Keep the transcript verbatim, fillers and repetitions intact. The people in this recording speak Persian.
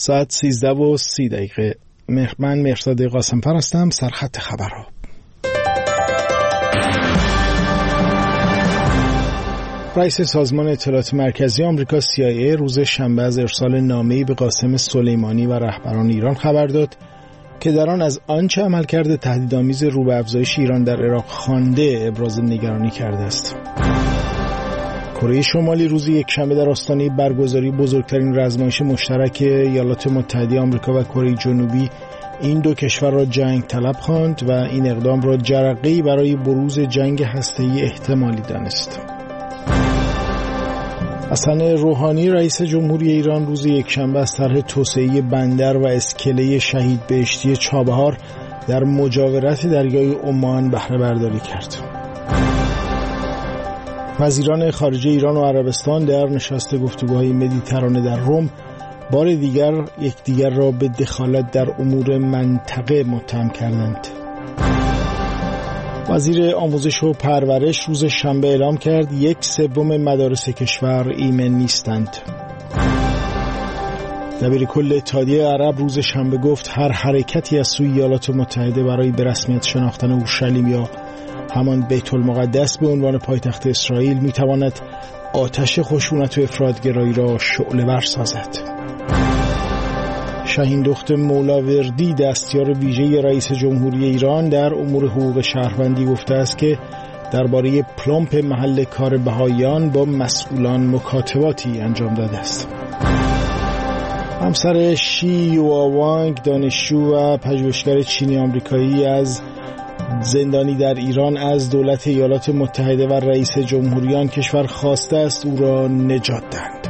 ساعت سیزده و سی دقیقه. من مهرزاد قاسم‌فر هستم. سرخط خبرها. رئیس سازمان اطلاعات مرکزی آمریکا سی آی ای روز شنبه از ارسال نامه‌ای به قاسم سلیمانی و رهبران ایران خبر داد که در آن از آنچه عملکرد تهدیدآمیز رو به افزایش ایران در عراق خوانده ابراز نگرانی کرده است. کره شمالی روز یکشنبه در آستانه برگزاری بزرگترین رزمایش مشترک ایالات متحده آمریکا و کره جنوبی این دو کشور را جنگ طلب خواند و این اقدام را جرقه‌ای برای بروز جنگ هسته‌ای احتمالی دانست. حسن روحانی رئیس جمهوری ایران روز یکشنبه از طرح توسعه بندر و اسکله شهید بهشتی چابهار در مجاورت دریای عمان بهره برداری کرد. وزیران خارجه ایران و عربستان در نشست گفتگوهای مدیترانه در روم بار دیگر یکدیگر را به دخالت در امور منطقه متهم کردند. وزیر آموزش و پرورش روز شنبه اعلام کرد یک سوم مدارس کشور ایمن نیستند. دبیرکل اتحادیه عرب روز شنبه گفت هر حرکتی از سوی ایالات متحده برای به رسمیت شناختن اورشلیم یا همان بیت المقدس به عنوان پایتخت اسرائیل میتواند آتش خشونت و افراط‌گرایی را شعله‌ور سازد. شاهین دخت مولاوردی دستیار ویژه رئیس جمهوری ایران در امور حقوق شهروندی گفته است که درباره پلمپ محل کار بهائیان با مسئولان مکاتباتی انجام داده است. همسر شی یوآوانگ دانشجو و پژوهشگر چینی آمریکایی از زندانی در ایران از دولت ایالات متحده و رئیس جمهوری آن کشور خواسته است او را نجات دهند.